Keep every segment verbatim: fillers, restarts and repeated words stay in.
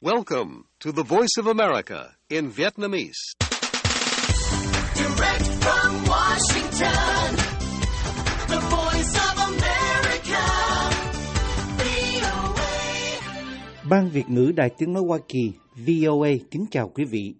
Welcome to the Voice of America in Vietnamese. Direct from Washington, the Voice of America, vê o a. Ban Việt ngữ Đài Tiếng nói Hoa Kỳ, vê o a kính chào quý vị.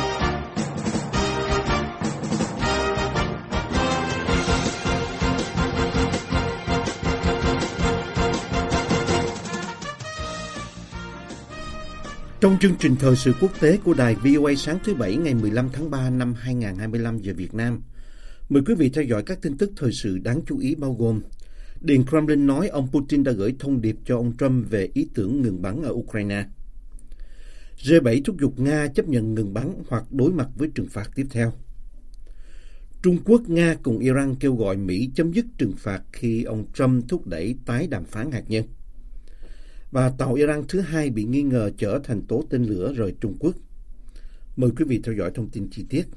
Trong chương trình thời sự quốc tế của đài vê o a sáng thứ Bảy ngày mười lăm tháng ba năm hai nghìn không trăm hai mươi lăm giờ Việt Nam, mời quý vị theo dõi các tin tức thời sự đáng chú ý bao gồm: Điện Kremlin nói ông Putin đã gửi thông điệp cho ông Trump về ý tưởng ngừng bắn ở Ukraine. G bảy thúc giục Nga chấp nhận ngừng bắn hoặc đối mặt với trừng phạt tiếp theo. Trung Quốc, Nga cùng Iran kêu gọi Mỹ chấm dứt trừng phạt khi ông Trump thúc đẩy tái đàm phán hạt nhân. Và tàu Iran thứ hai bị nghi ngờ chở thành tố tên lửa rời Trung Quốc. Mời quý vị theo dõi thông tin chi tiết.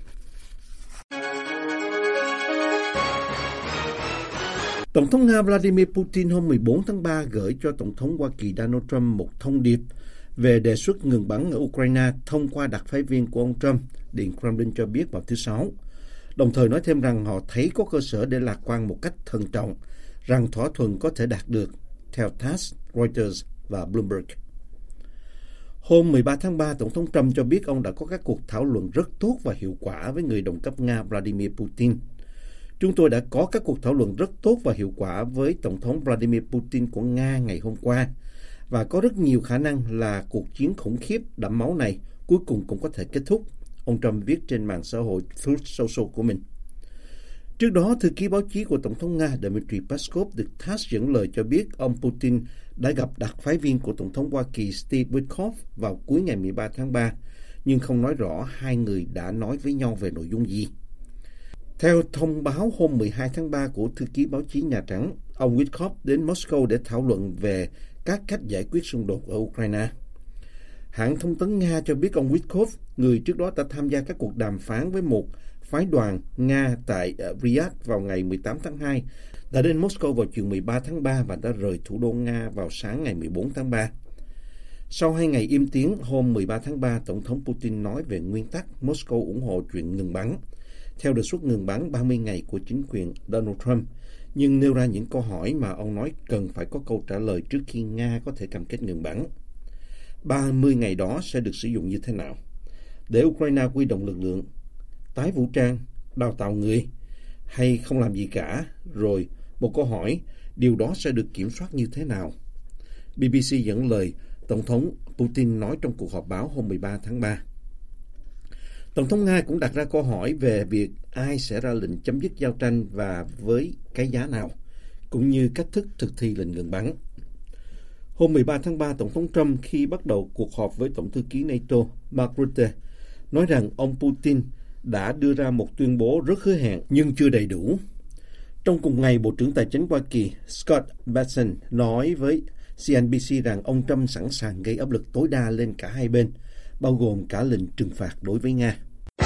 Tổng thống Nga Vladimir Putin hôm mười bốn tháng ba gửi cho Tổng thống Hoa Kỳ Donald Trump một thông điệp về đề xuất ngừng bắn ở Ukraine thông qua đặc phái viên của ông Trump, Điện Kremlin cho biết vào thứ Sáu. Đồng thời nói thêm rằng họ thấy có cơ sở để lạc quan một cách thận trọng rằng thỏa thuận có thể đạt được, theo tass, Reuters và Bloomberg. Hôm mười ba tháng ba, Tổng thống Trump cho biết ông đã có các cuộc thảo luận rất tốt và hiệu quả với người đồng cấp Nga Vladimir Putin. Chúng tôi đã có các cuộc thảo luận rất tốt và hiệu quả với Tổng thống Vladimir Putin của Nga ngày hôm qua, và có rất nhiều khả năng là cuộc chiến khủng khiếp đẫm máu này cuối cùng cũng có thể kết thúc, ông Trump viết trên mạng xã hội Truth Social của mình. Trước đó, thư ký báo chí của Tổng thống Nga Dmitry Peskov được tass dẫn lời cho biết ông Putin đã gặp đặc phái viên của Tổng thống Hoa Kỳ Steve Witkoff vào cuối ngày mười ba tháng ba, nhưng không nói rõ hai người đã nói với nhau về nội dung gì. Theo thông báo hôm mười hai tháng ba của thư ký báo chí Nhà Trắng, ông Witkoff đến Moscow để thảo luận về các cách giải quyết xung đột ở Ukraine. Hãng thông tấn Nga cho biết ông Witkoff, người trước đó đã tham gia các cuộc đàm phán với một phái đoàn Nga tại Riyadh vào ngày mười tám tháng hai, đã đến Moscow vào chiều mười ba tháng ba và đã rời thủ đô Nga vào sáng ngày mười bốn tháng ba. Sau hai ngày im tiếng, hôm mười ba tháng ba, Tổng thống Putin nói về nguyên tắc Moscow ủng hộ chuyện ngừng bắn, theo đề xuất ngừng bắn ba mươi ngày của chính quyền Donald Trump, nhưng nêu ra những câu hỏi mà ông nói cần phải có câu trả lời trước khi Nga có thể cam kết ngừng bắn. ba mươi ngày đó sẽ được sử dụng như thế nào? Để Ukraine huy động lực lượng, tái vũ trang, đào tạo người, hay không làm gì cả? Rồi, một câu hỏi, điều đó sẽ được kiểm soát như thế nào? bê bê xê dẫn lời Tổng thống Putin nói trong cuộc họp báo hôm mười ba tháng ba. Tổng thống Nga cũng đặt ra câu hỏi về việc ai sẽ ra lệnh chấm dứt giao tranh và với cái giá nào, cũng như cách thức thực thi lệnh ngừng bắn. Hôm mười ba tháng ba, Tổng thống Trump khi bắt đầu cuộc họp với Tổng thư ký NATO Mark Rutte nói rằng ông Putin đã đưa ra một tuyên bố rất hứa hẹn nhưng chưa đầy đủ. Trong cùng ngày, Bộ trưởng Tài chính Hoa Kỳ Scott Bessent nói với xê en bê xê rằng ông Trump sẵn sàng gây áp lực tối đa lên cả hai bên, bao gồm cả lệnh trừng phạt đối với Nga.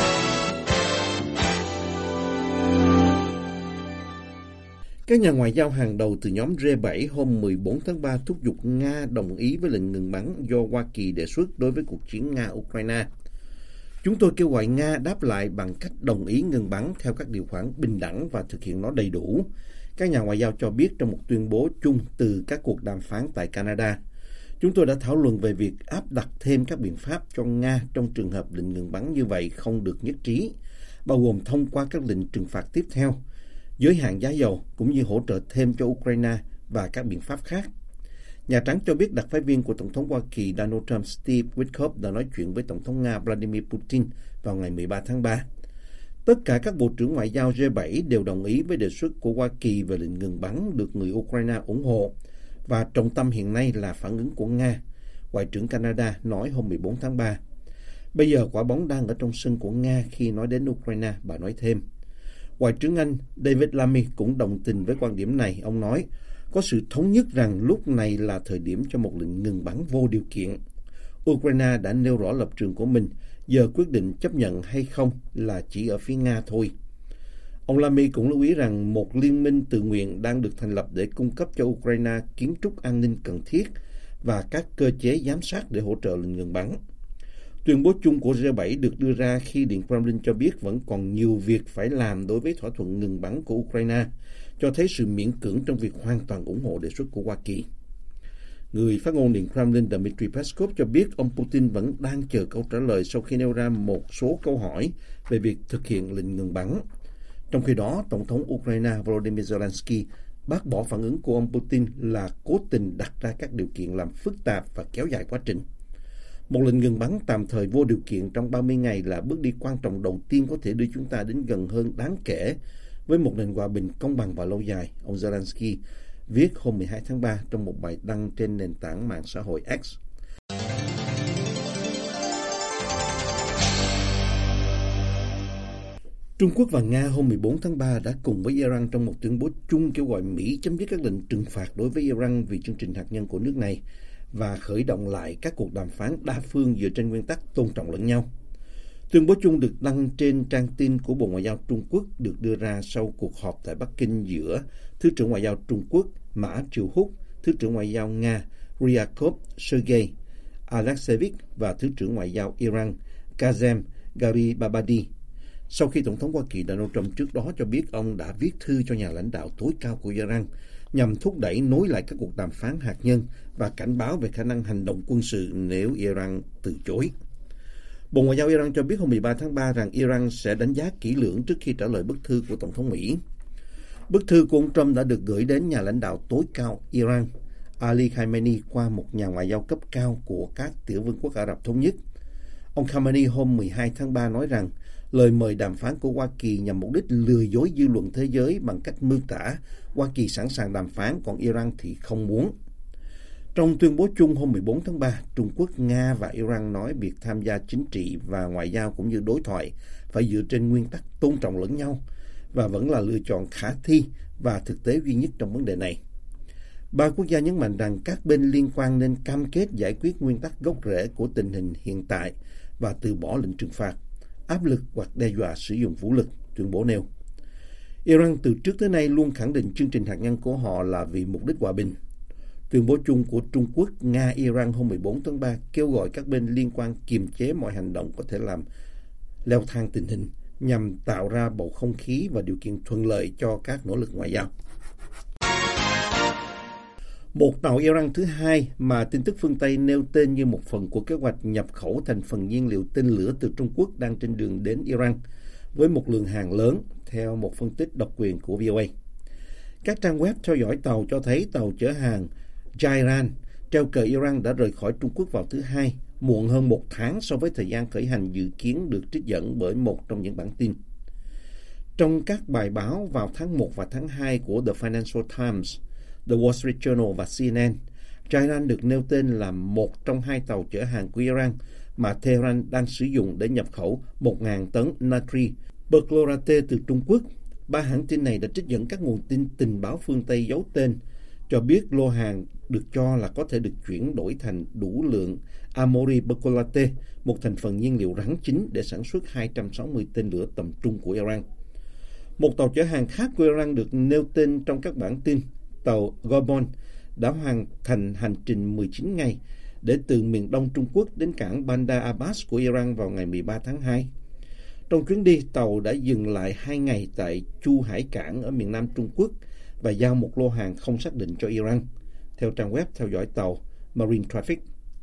Các nhà ngoại giao hàng đầu từ nhóm G bảy hôm mười bốn tháng ba thúc giục Nga đồng ý với lệnh ngừng bắn do Hoa Kỳ đề xuất đối với cuộc chiến Nga-Ukraine. Chúng tôi kêu gọi Nga đáp lại bằng cách đồng ý ngừng bắn theo các điều khoản bình đẳng và thực hiện nó đầy đủ, các nhà ngoại giao cho biết trong một tuyên bố chung từ các cuộc đàm phán tại Canada. Chúng tôi đã thảo luận về việc áp đặt thêm các biện pháp cho Nga trong trường hợp lệnh ngừng bắn như vậy không được nhất trí, bao gồm thông qua các lệnh trừng phạt tiếp theo, giới hạn giá dầu, cũng như hỗ trợ thêm cho Ukraine và các biện pháp khác. Nhà Trắng cho biết đặc phái viên của Tổng thống Hoa Kỳ Donald Trump Steve Witkoff đã nói chuyện với Tổng thống Nga Vladimir Putin vào ngày mười ba tháng ba. Tất cả các bộ trưởng ngoại giao G bảy đều đồng ý với đề xuất của Hoa Kỳ về lệnh ngừng bắn được người Ukraine ủng hộ, và trọng tâm hiện nay là phản ứng của Nga, Ngoại trưởng Canada nói hôm mười bốn tháng ba. Bây giờ quả bóng đang ở trong sân của Nga khi nói đến Ukraine, bà nói thêm. Ngoại trưởng Anh David Lammy cũng đồng tình với quan điểm này. Ông nói, có sự thống nhất rằng lúc này là thời điểm cho một lệnh ngừng bắn vô điều kiện. Ukraine đã nêu rõ lập trường của mình, giờ quyết định chấp nhận hay không là chỉ ở phía Nga thôi. Ông Lammy cũng lưu ý rằng một liên minh tự nguyện đang được thành lập để cung cấp cho Ukraine kiến trúc an ninh cần thiết và các cơ chế giám sát để hỗ trợ lệnh ngừng bắn. Tuyên bố chung của G bảy được đưa ra khi Điện Kremlin cho biết vẫn còn nhiều việc phải làm đối với thỏa thuận ngừng bắn của Ukraine, cho thấy sự miễn cưỡng trong việc hoàn toàn ủng hộ đề xuất của Hoa Kỳ. Người phát ngôn Điện Kremlin Dmitry Peskov cho biết ông Putin vẫn đang chờ câu trả lời sau khi nêu ra một số câu hỏi về việc thực hiện lệnh ngừng bắn. Trong khi đó, Tổng thống Ukraine Volodymyr Zelensky bác bỏ phản ứng của ông Putin là cố tình đặt ra các điều kiện làm phức tạp và kéo dài quá trình. Một lệnh ngừng bắn tạm thời vô điều kiện trong ba mươi ngày là bước đi quan trọng đầu tiên có thể đưa chúng ta đến gần hơn đáng kể với một nền hòa bình công bằng và lâu dài, ông Zelensky viết hôm mười hai tháng ba trong một bài đăng trên nền tảng mạng xã hội X. Trung Quốc và Nga hôm mười bốn tháng ba đã cùng với Iran trong một tuyên bố chung kêu gọi Mỹ chấm dứt các lệnh trừng phạt đối với Iran vì chương trình hạt nhân của nước này và khởi động lại các cuộc đàm phán đa phương dựa trên nguyên tắc tôn trọng lẫn nhau. Tuyên bố chung được đăng trên trang tin của Bộ Ngoại giao Trung Quốc được đưa ra sau cuộc họp tại Bắc Kinh giữa Thứ trưởng Ngoại giao Trung Quốc Mã Triều Húc, Thứ trưởng Ngoại giao Nga Ryakov Sergei Alexeyevich và Thứ trưởng Ngoại giao Iran Kazem Garibabadi. Sau khi Tổng thống Hoa Kỳ Donald Trump trước đó cho biết ông đã viết thư cho nhà lãnh đạo tối cao của Iran nhằm thúc đẩy nối lại các cuộc đàm phán hạt nhân và cảnh báo về khả năng hành động quân sự nếu Iran từ chối. Bộ Ngoại giao Iran cho biết hôm mười ba tháng ba rằng Iran sẽ đánh giá kỹ lưỡng trước khi trả lời bức thư của Tổng thống Mỹ. Bức thư của ông Trump đã được gửi đến nhà lãnh đạo tối cao Iran, Ali Khamenei, qua một nhà ngoại giao cấp cao của các tiểu vương quốc Ả Rập Thống Nhất. Ông Khamenei hôm mười hai tháng ba nói rằng lời mời đàm phán của Hoa Kỳ nhằm mục đích lừa dối dư luận thế giới bằng cách miêu tả Hoa Kỳ sẵn sàng đàm phán, còn Iran thì không muốn. Trong tuyên bố chung hôm mười bốn tháng ba, Trung Quốc, Nga và Iran nói việc tham gia chính trị và ngoại giao cũng như đối thoại phải dựa trên nguyên tắc tôn trọng lẫn nhau và vẫn là lựa chọn khả thi và thực tế duy nhất trong vấn đề này. Ba quốc gia nhấn mạnh rằng các bên liên quan nên cam kết giải quyết nguyên tắc gốc rễ của tình hình hiện tại và từ bỏ lệnh trừng phạt, áp lực hoặc đe dọa sử dụng vũ lực, tuyên bố nêu. Iran từ trước tới nay luôn khẳng định chương trình hạt nhân của họ là vì mục đích hòa bình. Tuyên bố chung của Trung Quốc, Nga, Iran hôm mười bốn tháng ba kêu gọi các bên liên quan kiềm chế mọi hành động có thể làm leo thang tình hình nhằm tạo ra bầu không khí và điều kiện thuận lợi cho các nỗ lực ngoại giao. Một tàu Iran thứ hai mà tin tức phương Tây nêu tên như một phần của kế hoạch nhập khẩu thành phần nhiên liệu tên lửa từ Trung Quốc đang trên đường đến Iran với một lượng hàng lớn, theo một phân tích độc quyền của vê o a. Các trang web theo dõi tàu cho thấy tàu chở hàng Jairan treo cờ Iran đã rời khỏi Trung Quốc vào thứ Hai, muộn hơn một tháng so với thời gian khởi hành dự kiến được trích dẫn bởi một trong những bản tin. Trong các bài báo vào tháng một và tháng hai của The Financial Times, The Wall Street Journal và xê en en, Jairan được nêu tên là một trong hai tàu chở hàng của Iran mà Tehran đang sử dụng để nhập khẩu một nghìn tấn natri perchlorate từ Trung Quốc. Ba hãng tin này đã trích dẫn các nguồn tin tình báo phương Tây giấu tên, cho biết lô hàng được cho là có thể được chuyển đổi thành đủ lượng amori perchlorate, một thành phần nhiên liệu rắn chính để sản xuất hai trăm sáu mươi tên lửa tầm trung của Iran. Một tàu chở hàng khác của Iran được nêu tên trong các bản tin, tàu Gorbon, đã hoàn thành hành trình mười chín ngày để từ miền đông Trung Quốc đến cảng Bandar Abbas của Iran vào ngày mười ba tháng hai. Trong chuyến đi, tàu đã dừng lại hai ngày tại Chu Hải Cảng ở miền nam Trung Quốc và giao một lô hàng không xác định cho Iran, theo trang web theo dõi tàu Marine Traffic.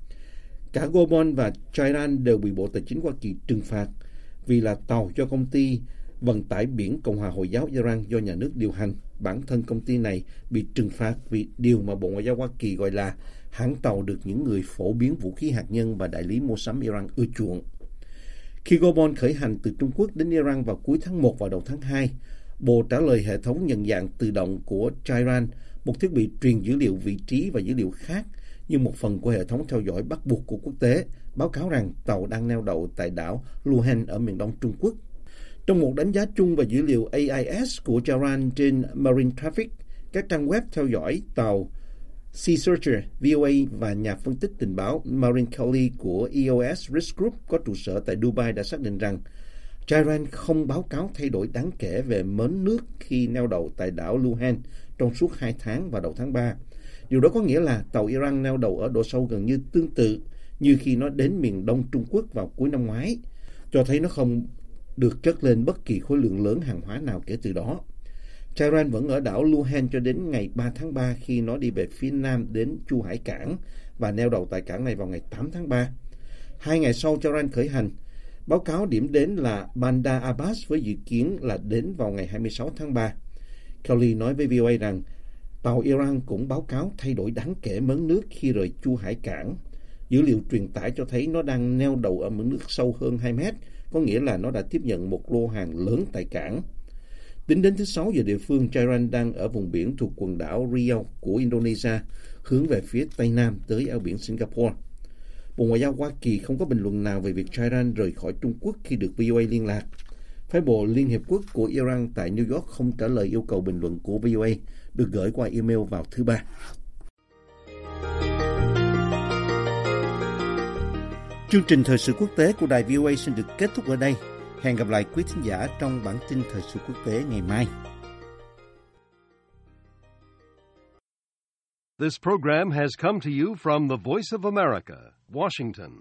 Cả Gorbon và Jairan đều bị Bộ Tài chính Hoa Kỳ trừng phạt vì là tàu cho công ty vận tải biển Cộng hòa Hồi giáo Iran do nhà nước điều hành. Bản thân công ty này bị trừng phạt vì điều mà Bộ Ngoại giao Hoa Kỳ gọi là hãng tàu được những người phổ biến vũ khí hạt nhân và đại lý mua sắm Iran ưa chuộng. Khi Gorbon khởi hành từ Trung Quốc đến Iran vào cuối tháng một và đầu tháng hai, Bộ trả lời hệ thống nhận dạng tự động của Jairan, một thiết bị truyền dữ liệu vị trí và dữ liệu khác như một phần của hệ thống theo dõi bắt buộc của quốc tế, báo cáo rằng tàu đang neo đậu tại đảo Luhen ở miền đông Trung Quốc. Trong một đánh giá chung về dữ liệu a i ét của Jairan trên Marine Traffic, các trang web theo dõi tàu Sea Searcher, vê o a và nhà phân tích tình báo Marine Kelly của e o ét Risk Group có trụ sở tại Dubai đã xác định rằng Jairan không báo cáo thay đổi đáng kể về mớn nước khi neo đậu tại đảo Luhen trong suốt hai tháng vào đầu tháng ba. Điều đó có nghĩa là tàu Iran neo đậu ở độ sâu gần như tương tự như khi nó đến miền đông Trung Quốc vào cuối năm ngoái, cho thấy nó không được chất lên bất kỳ khối lượng lớn hàng hóa nào kể từ đó. Tehran vẫn ở đảo Luhan cho đến ngày ba tháng ba khi nó đi về phía nam đến Chu Hải Cảng và neo đậu tại cảng này vào ngày tám tháng ba. Hai ngày sau Tehran khởi hành, báo cáo điểm đến là Bandar Abbas với dự kiến là đến vào ngày hai mươi sáu tháng ba. Kelly nói với vê o a rằng tàu Iran cũng báo cáo thay đổi đáng kể mớn nước khi rời Chu Hải Cảng. Dữ liệu truyền tải cho thấy nó đang neo đậu ở mực nước sâu hơn hai mét, có nghĩa là nó đã tiếp nhận một lô hàng lớn tại cảng. Tính đến thứ Sáu giờ địa phương, Tehran đang ở vùng biển thuộc quần đảo Riau của Indonesia, hướng về phía Tây Nam tới eo biển Singapore. Bộ Ngoại giao Hoa Kỳ không có bình luận nào về việc Tehran rời khỏi Trung Quốc khi được vê o a liên lạc. Phái bộ Liên Hiệp Quốc của Iran tại New York không trả lời yêu cầu bình luận của vê o a được gửi qua email vào thứ Ba. Chương trình thời sự quốc tế của đài vê o a xin được kết thúc ở đây. Hẹn gặp lại quý thính giả trong bản tin thời sự quốc tế ngày mai. This program has come to you from the Voice of America, Washington.